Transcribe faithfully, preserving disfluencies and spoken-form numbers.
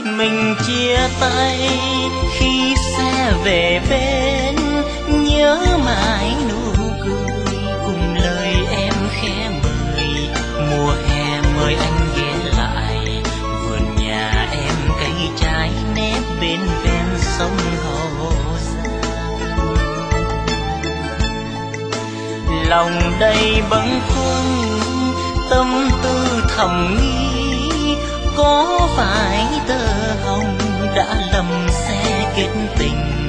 Mình chia tay khi xe về bên, nhớ mãi nụ cười cùng lời em khẽ mời. Mùa hè mời anh ghé lại vườn nhà em, cây trái nép bên ven sông Hậu Giang. Lòng đầy bâng khuâng tâm tư thầm nghĩ, có phải tơ hồng đã lầm xe kết tình.